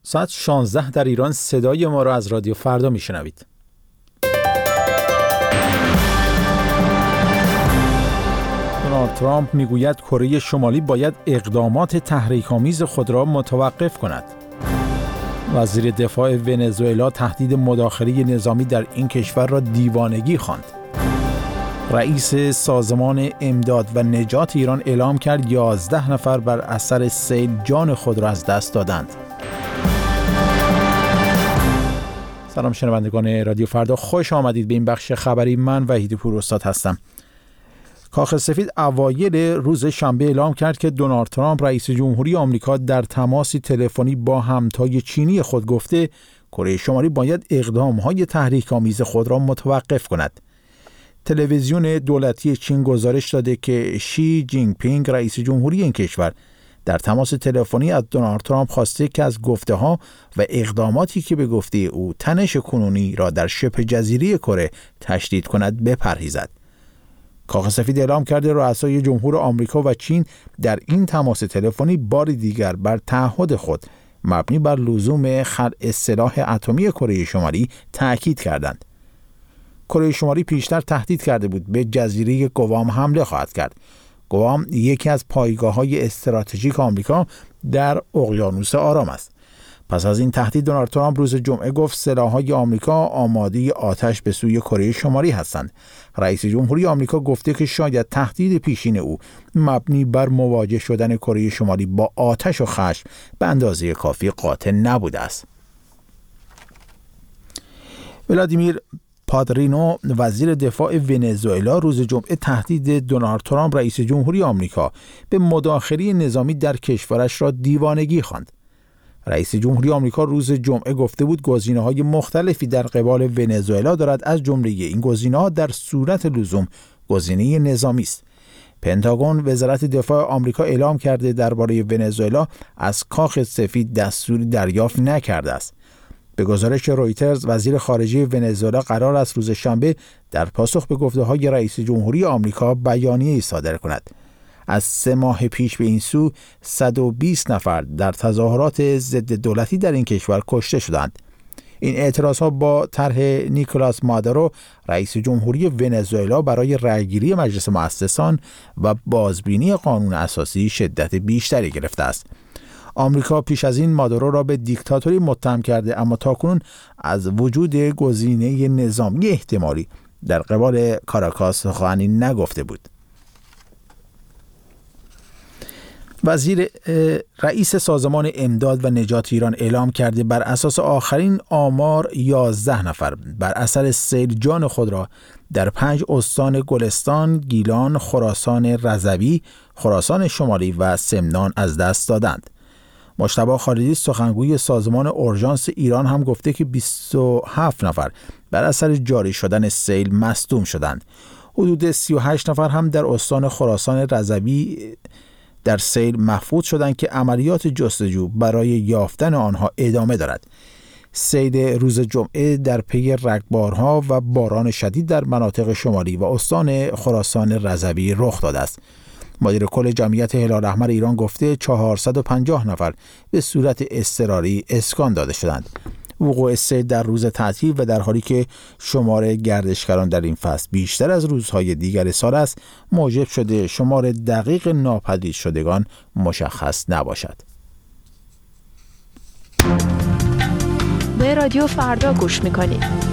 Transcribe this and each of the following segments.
ساعت 16 در ایران صدای ما را از رادیو فردا میشنوید. دونالد ترامپ میگوید کره شمالی باید اقدامات تحریک‌آمیز خود را متوقف کند. وزیر دفاع ونزوئلا تهدید مداخله نظامی در این کشور را دیوانگی خواند. رئیس سازمان امداد و نجات ایران اعلام کرد 11 نفر بر اثر سیل جان خود را از دست دادند. سلام شنوندگان رادیو فردا، خوش آمدید به این بخش خبری. من وحید پوراستاد هستم. کاخ سفید اوایل روز شنبه اعلام کرد که دونالد ترامپ رئیس جمهوری آمریکا در تماسی تلفنی با همتای چینی خود گفته کره شمالی باید اقدام‌های تحریک‌آمیز خود را متوقف کند. تلویزیون دولتی چین گزارش داده که شی جینگ پینگ رئیس جمهوری این کشور در تماس تلفنی از دونالد ترامپ خواسته که از گفته‌ها و اقداماتی که به گفته او تنش کنونی را در شبه جزیره کره تشدید کند بپرهیزد. کاخ سفید اعلام کرده رؤسای جمهور آمریکا و چین در این تماس تلفنی بار دیگر بر تعهد خود مبنی بر لزوم خلع سلاح اتمی کره شمالی تأکید کردند. کره شمالی پیشتر تهدید کرده بود به جزیره گوام حمله خواهد کرد. گوام یکی از پایگاه‌های استراتژیک آمریکا در اقیانوس آرام است. پس از این تهدید دونالد ترامپ روز جمعه گفت سلاح‌های آمریکا آماده آتش به سوی کره شمالی هستند. رئیس جمهوری آمریکا گفته که شاید تهدید پیشین او مبنی بر مواجه شدن کره شمالی با آتش و خشم به اندازه کافی قاطع نبوده است. ولادیمیر پادرینو وزیر دفاع ونزوئلا روز جمعه تهدید دونالد ترامپ رئیس جمهوری آمریکا به مداخله نظامی در کشورش را دیوانگی خواند. رئیس جمهوری آمریکا روز جمعه گفته بود گزینه‌های مختلفی در قبال ونزوئلا دارد، از جمله این گزینه‌ها در صورت لزوم گزینه نظامی است. پنتاگون وزارت دفاع آمریکا اعلام کرده درباره ونزوئلا از کاخ سفید دستوری دریافت نکرده است. به گزارش رویترز وزیر خارجه ونزوئلا قرار است روز شنبه در پاسخ به گفته‌های رئیس جمهوری آمریکا بیانیه‌ای صادر کند. از 3 ماه پیش به این سو 120 نفر در تظاهرات ضد دولتی در این کشور کشته شدند. این اعتراضها با طرح نیکولاس مادورو رئیس جمهوری ونزوئلا برای رأیگیری مجلس مؤسسان و بازبینی قانون اساسی شدت بیشتری گرفته است. آمریکا پیش از این مادورو را به دیکتاتوری متهم کرده، اما تاکنون از وجود گزینه نظامی احتمالی در قبال کاراکاس سخنی نگفته بود. رئیس سازمان امداد و نجات ایران اعلام کرده بر اساس آخرین آمار 11 نفر بر اثر سیل جان خود را در 5 استان گلستان، گیلان، خراسان رضوی، خراسان شمالی و سمنان از دست دادند. مجتبی خالدی سخنگوی سازمان اورژانس ایران هم گفته که 27 نفر بر اثر جاری شدن سیل مصدوم شدند. حدود 38 نفر هم در استان خراسان رضوی در سیل محفوظ شدند که عملیات جستجو برای یافتن آنها ادامه دارد. سیل روز جمعه در پی رگبارها و باران شدید در مناطق شمالی و استان خراسان رضوی رخ داده است. مدیر کل جمعیت هلال احمر ایران گفته 450 نفر به صورت اضطراری اسکان داده شدند. وقوع سیل در روز تعطیل و در حالی که شمار گردشگران در این فصل بیشتر از روزهای دیگر سال است، موجب شده شمار دقیق ناپدید شدگان مشخص نباشد. به رادیو فردا گوش می‌کنید.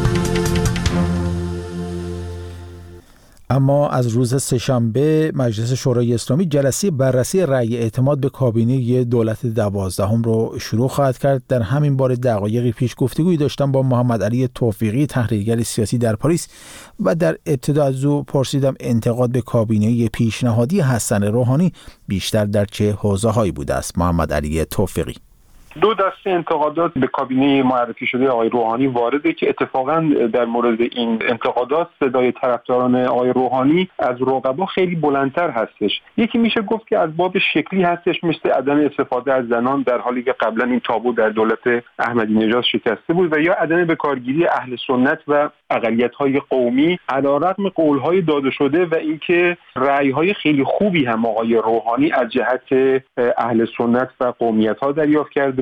اما از روز سه‌شنبه مجلس شورای اسلامی جلسه بررسی رأی اعتماد به کابینه دولت 12 رو شروع خواهد کرد. در همین باره دقایقی پیش گفتگویی داشتم با محمد علی توفیقی، تحلیلگر سیاسی در پاریس، و در ابتدا از او پرسیدم انتقاد به کابینه پیشنهادی حسن روحانی بیشتر در چه حوزه‌هایی بوده است. محمد علی توفیقی: دو دسته انتقادات به کابینه معرفی شده آقای روحانی وارده که اتفاقا در مورد این انتقادات صدای طرفداران آقای روحانی از رقبا خیلی بلندتر هستش. یکی میشه گفت که از باب شکلی هستش، مثل عدم استفاده از زنان در حالی که قبلا این تابو در دولت احمدی نژاد شکسته بود، و یا عدم بکارگیری اهل سنت و اقلیت‌های قومی علیرغم قول‌های داده شده و اینکه رأی‌های خیلی خوبی هم آقای روحانی از جهت اهل سنت و قومیت‌ها دریافت کرده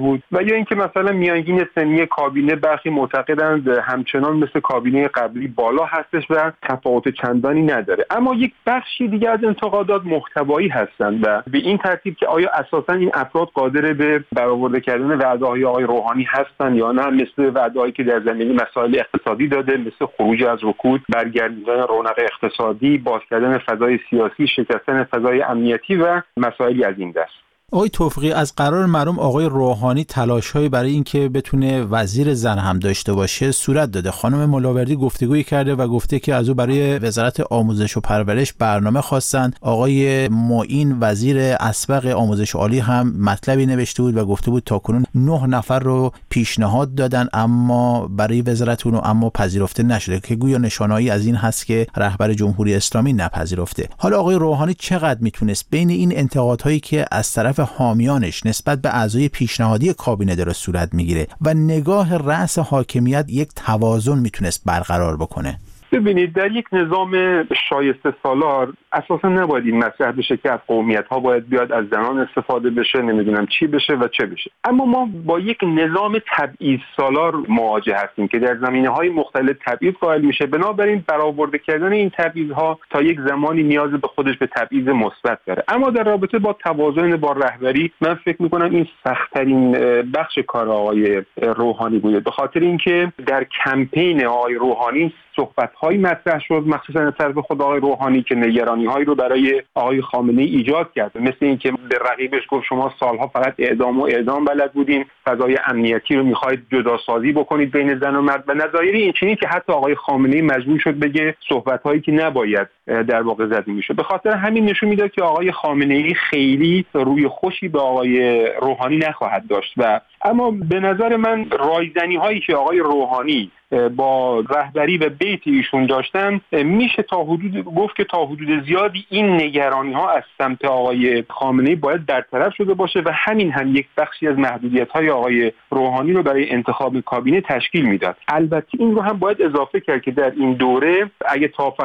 بود و یا اینکه مثلا میانگین سنی کابینه برخی معتقدند همچنان مثل کابینه قبلی بالا هستش و تفاوت چندانی نداره. اما یک بخشی دیگه از انتقادات محتوایی هستند و به این ترتیب که آیا اساسا این افراد قادر به برآورده کردن وعده‌های آقای روحانی هستند یا نه، مثل وعده‌هایی که در زمینه مسائل اقتصادی داده، مثل خروج از رکود، برگردوندن رونق اقتصادی، باز کردن فضای سیاسی، شکستن فضای امنیتی و مسائلی از این دست. آقای توفیقی، از قرار مرحوم آقای روحانی تلاش‌هایی برای اینکه بتونه وزیر زن هم داشته باشه صورت داده. خانم ملاوردی گفتگویی کرده و گفته که از او برای وزارت آموزش و پرورش برنامه خواستن. آقای معین وزیر اسبق آموزش عالی هم مطلبی نوشته بود و گفته بود تاکنون 9 نفر رو پیشنهاد دادن اما برای وزارت اونو اما پذیرفته نشده که گویا نشانه‌ای از این هست که رهبر جمهوری اسلامی نپذیرفته. حالا آقای روحانی چقدر میتونست بین این انتقادهایی که از طرف حامیانش نسبت به اعضای پیشنهادی کابینه داره صورت میگیره و نگاه رأس حاکمیت یک توازن میتونست برقرار بکنه؟ ببینید، در یک نظام شایسته سالار اساسا نباید این مطرح بشه که از قومیت‌ها باید بیاد از زنان استفاده بشه، نمیدونم چی بشه و چه بشه. اما ما با یک نظام تبعیض سالار مواجه هستیم که در زمینه‌های مختلف تبعیض قائل میشه. بنابراین برآورده کردن این تبعیض‌ها تا یک زمانی نیاز به خودش به تبعیض مثبت داره. اما در رابطه با توازن با رهبری، من فکر می‌کنم این سخت‌ترین بخش کار آقای روحانی بوده، به خاطر اینکه در کمپین آقای روحانی صحبت‌های مطرح شد مخصوصا از طرف خود آقای روحانی که نگرانی‌هایی رو برای آقای خامنه‌ای ایجاد کرد، مثل اینکه به رقیبش گفت شما سالها فقط اعدام بلد بودین، فضای امنیتی رو می‌خواید جداسازی بکنید بین زن و مرد و نظایر این چنین که حتی آقای خامنه‌ای مجبور شد بگه صحبت‌هایی که نباید در واقع زده می‌شد. به خاطر همین نشون میده که آقای خامنه‌ای خیلی روی خوشی به آقای روحانی نخواهد داشت اما به نظر من رایزنی‌هایی که آقای روحانی با رهبری و بیت ایشون داشتن میشه گفت که تا حدود زیادی این نگرانی‌ها از سمت آقای خامنه‌ای باید برطرف شده باشه و همین هم یک بخشی از محدودیت‌های آقای روحانی رو برای انتخاب کابینه تشکیل میداد. البته این رو هم باید اضافه کرد که در این دوره اگه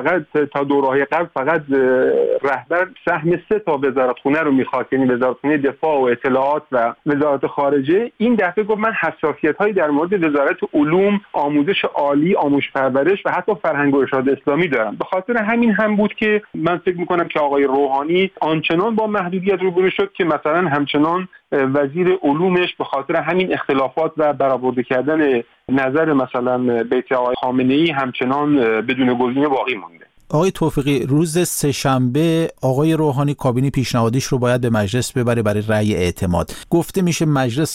تا دوره‌های قبل فقط رهبر سهم 3 تا وزارتخونه رو می‌خواد، یعنی وزارتخونه دفاع و اطلاعات و وزارت خارجه، این دفعه گفت من حساسیت‌هایی در مورد وزارت علوم، آموزش عالی، آموزش پرورش و حتی فرهنگ و ارشاد اسلامی دارم. به خاطر همین هم بود که من فکر میکنم که آقای روحانی آنچنان با محدودیت روبرو شد که مثلا همچنان وزیر علومش به خاطر همین اختلافات و برآورده کردن نظر مثلا بیت آقای خامنه‌ای همچنان بدون گزینه باقی مونده. آقای توفیقی، روز سه‌شنبه آقای روحانی کابینه پیشنهادیش رو باید به مجلس ببره برای رأی اعتماد. گفته میشه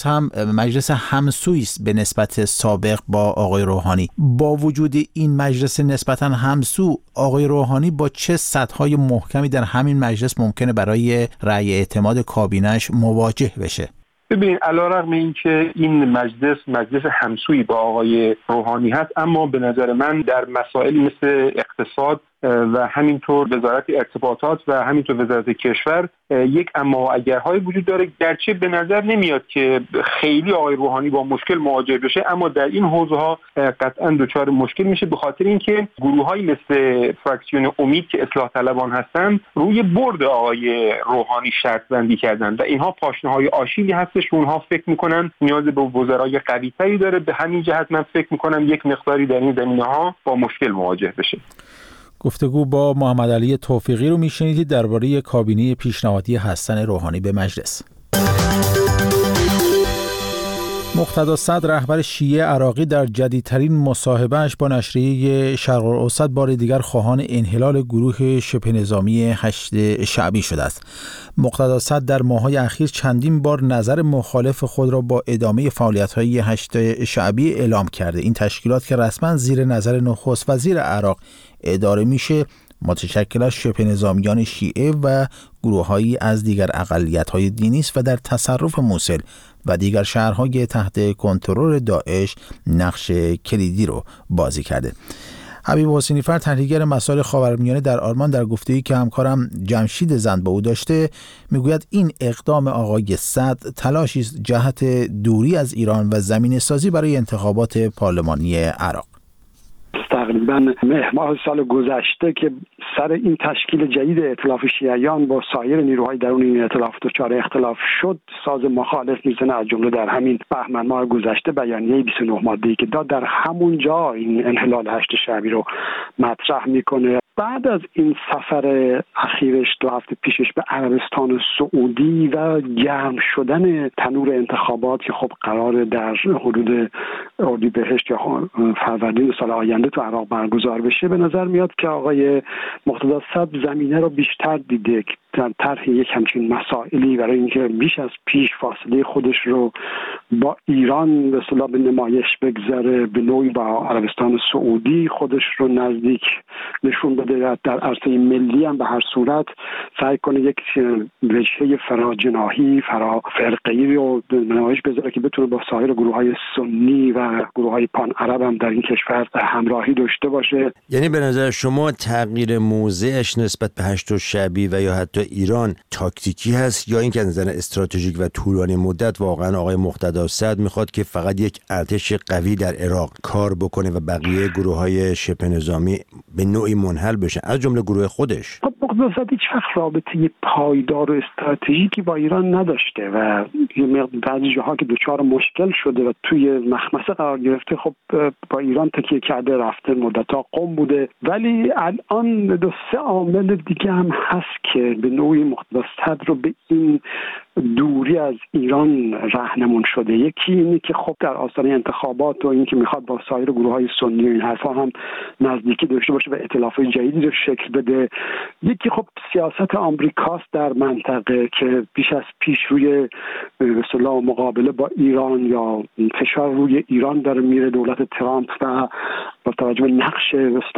مجلس همسویی است به نسبت سابق با آقای روحانی. با وجود این مجلس نسبتاً همسو، آقای روحانی با چه سدهای محکمی در همین مجلس ممکنه برای رأی اعتماد کابینه‌اش مواجه بشه؟ ببین، علیرغم اینکه این مجلس همسویی با آقای روحانی هست، اما به نظر من در مسائلی مثل اقتصاد و همینطور وزارت ارتباطات و همینطور وزارت کشور یک اما و اگرهای وجود داره. گرچه به نظر نمیاد که خیلی آقای روحانی با مشکل مواجه بشه، اما در این حوزه‌ها قطعا دچار مشکل میشه، به خاطر اینکه گروه‌هایی مثل فراکسیون امید که اصلاح طلبان هستن روی برد آقای روحانی شرط بندی کردن و اینها پاشنه‌های آشیلی هستش. اونها فکر میکنن نیاز به وزرای قوی‌تری داره. به همین جهت من فکر میکنم یک مقداری در این زمینه‌ها با مشکل مواجه بشه. گفتگو با محمد علی توفیقی رو میشنیدید درباره کابینه پیشنهادی حسن روحانی به مجلس. مقتدا صدر رهبر شیعه عراقی در جدیدترین مصاحبه‌اش با نشریه شرق الاوسط بار دیگر خواهان انحلال گروه شبه نظامی هشت شعبی شده است. مقتدا صدر در ماه‌های اخیر چندین بار نظر مخالف خود را با ادامه فعالیت‌های هشت شعبی اعلام کرده. این تشکیلات که رسما زیر نظر نخست وزیر عراق اداره میشه، متشکل از شبه نظامیان شیعه و گروه‌هایی از دیگر اقلیت‌های دینی است و در تصرف موصل و دیگر شهرهای تحت کنترل داعش نقش کلیدی رو بازی کرده. حبیب حسینی فر، تحلیلگر مسائل خاورمیانه در آلمان، در گفتگویی که همکارم جمشید زند با او داشته میگوید این اقدام آقای صدر تلاشی است جهت دوری از ایران و زمینه‌سازی برای انتخابات پارلمانی عراق. تقریبا تقریبا مهر سال گذشته که سر این تشکیل جدید ائتلاف شیعیان با سایر نیروهای درون این ائتلاف دچار اختلاف شد، ساز مخالف میزنه از جمله در همین بهمن ماه گذشته بیانیه 29 ماده‌ای که داد در همون جا این انحلال 8 شعبی رو مطرح میکنه. بعد از این سفر اخیرش 2 هفته پیشش به عربستان سعودی و گرم شدن تنور انتخابات که خب قرار در حدود اردیبهشت یا فروردین سال آینده تو عراق برگزار بشه، به نظر میاد که آقای مقتدی صدر زمینه رو بیشتر دیده در طرح یک همچین مسائلی برای اینکه بیش از پیش فاصله خودش رو با ایران به اصطلاح به نمایش بگذاره، به نوعی با عربستان سعودی خودش رو نزدیک نشون بده، در عرصه ملی هم به هر صورت سعی کنه یک وجهه فراجناحی فرافرقه‌ای رو به نمایش بذاره که بتونه با سایر گروه‌های سنی و گروه‌های پان عرب هم در این کشور همراهی داشته باشه. یعنی به نظر شما تغییر موضعش نسبت به 8 شعبی و یا حتی ایران تاکتیکی هست، یا اینکه از نظر استراتژیک و طولانی مدت واقعا آقای مقتدی صدر میخواد که فقط یک ارتش قوی در عراق کار بکنه و بقیه گروه‌های شبه نظامی به نوعی منحل بشن از جمله گروه خودش؟ مقتدی صدر هیچ وقت رابطه پایدار و استراتژیکی با ایران نداشته و بعضی جاها که دچار مشکل شده و توی مخمسه قرار گرفته خب با ایران تکیه کرده، رفته مدت‌ها قم بوده. ولی الان 2-3 عامل دیگه هم هست که به نوعی مقتدی صدر رو به این دوری از ایران راهنمون شده. یکی اینه که خب در آستانه انتخابات و اینکه میخواد با سایر گروه‌های سنی و این حرفا هم نزدیکی داشته باشه و ائتلاف‌های جدیدی رو شکل بده. یکی خب سیاست آمریکاست در منطقه که بیش از پیش روی به اصطلاح مقابله با ایران یا فشار روی ایران داره میره. دولت ترامپ و با توجه به نقش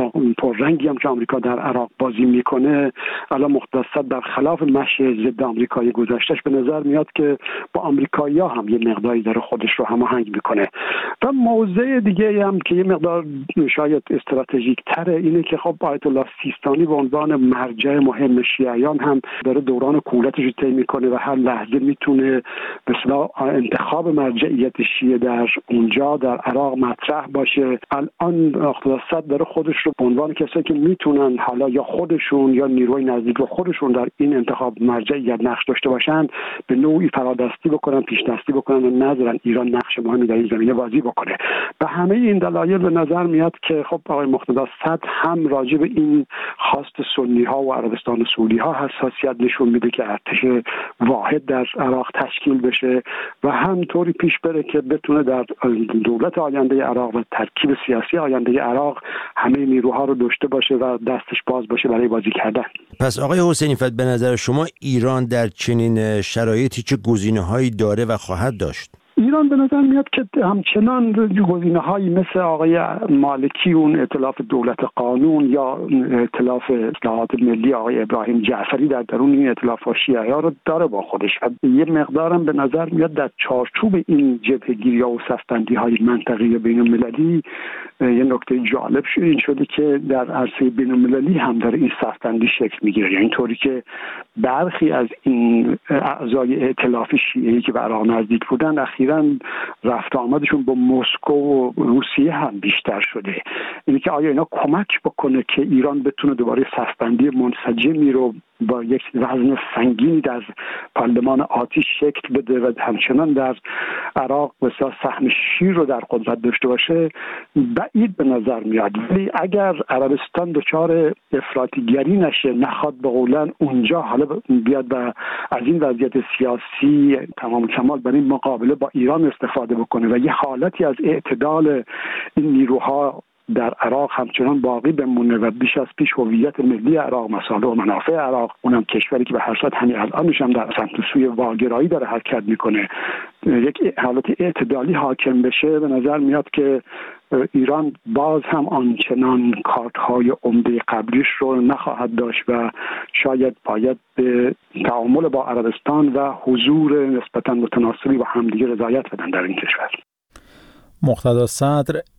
پررنگی هم که آمریکا در عراق بازی میکنه، الان مقتدی صدر در خلاف مشی ضد آمریکایی گذشتهش به نظر میاد که با آمریکایی‌ها هم یه مقداری داره خودش رو هماهنگ میکنه. و موضع دیگه هم که یه مقدار شاید استراتژیک تره اینه که خب آیت الله سیستانی به عنوان مرجع مهم شیعیان هم داره دوران کهولتش رو طی میکنه و هر لحظه میتونه به اصطلاح انتخاب مرجعیت شیعه در اونجا در عراق مطرح باشه. الان مقتدی صدر داره خودش رو به عنوان کسایی که میتونن حالا یا خودشون یا نیروی نزدیک به خودشون در این انتخاب مرجعیت نقش داشته باشن به نوعی فرادستی بکنن، پیش دستی بکنن و نذارن ایران نقش مهمی در این زمینه بازی بکنه. به همه این دلایل به نظر میاد که خب آقای مقتدی صدر هم راجع به این خواست سنی ها و عربستان سعودی ها حساسیت نشون میده که ارتش واحد در عراق تشکیل بشه و همطوری پیش بره که بتونه در دولت آینده عراق و ترکیب سیاسی آینده عراق همه نیروها رو داشته باشه و دستش باز باشه برای بازی کردن. پس آقای حسینی فت به نظر شما ایران در چنین شرایطی چه گزینه‌هایی داره و خواهد داشت؟ ایران به نظر میاد که همچنان گزینه‌هایی مثل آقای مالکی اون ائتلاف دولت قانون یا ائتلاف اصلاحات ملی آقای ابراهیم جعفری در درون این ائتلاف شیعه‌ها رو داره با خودش و یه مقدارم به نظر میاد در چارچوب این جبهه‌گیری‌ها و صف‌بندی‌های منطقه‌ای و بین‌المللی یه نکته جالب شده که در عرصه بین‌المللی هم داره این صف‌بندی شکل میگیره. یعنی اینطوری که برخی از این اعضای ائتلاف شیعه‌ای که به عراق نزدیک بودن اخیراً رفت آمدشون با مسکو و روسیه هم بیشتر شده. اینه که آیا اینا کمک بکنه که ایران بتونه دوباره صف‌بندی منسجمی رو با یک وزن سنگینی در پارلمان آتش شکل بده و همچنان در عراق مثلا سهم شیر رو در قدرت داشته باشه، بعید به نظر میاد. ولی اگر عربستان دچار افراطیگری نشه، نخواد به قولن اونجا حالا بیاد و از این وضعیت سیاسی تمام کمال برای مقابله با ایران استفاده بکنه و یه حالتی از اعتدال این نیروها در عراق همچنان باقی بمونه و بیش از پیش هویت ملی عراق، مصالح و منافع عراق، اونم کشوری که به هر صورت همین الانش هم در سمت سوی واگرایی داره حرکت میکنه، یک حالت اعتدالی حاکم بشه، به نظر میاد که ایران باز هم آنچنان کارت‌های عمده قبلیش رو نخواهد داشت و شاید باید به تعامل با عربستان و حضور نسبتاً متناسبی با همدیگه رضایت بدن در این کشور. مقتدی صدر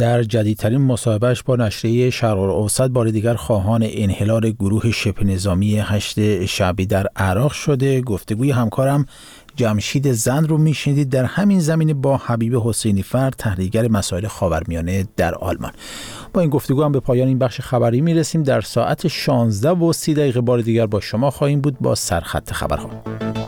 در جدیدترین مصاحبهش با نشریه شرق الاوسط بار دیگر خواهان انحلال گروه شبه نظامی 8 شعبی در عراق شده. گفتگوی همکارم جمشید زند رو میشنیدید در همین زمینه با حبیب حسینی فرد، تحلیلگر مسائل خاورمیانه در آلمان. با این گفتگو هم به پایان این بخش خبری میرسیم. در ساعت 16:30 بار دیگر با شما خواهیم بود با سرخط خبرها.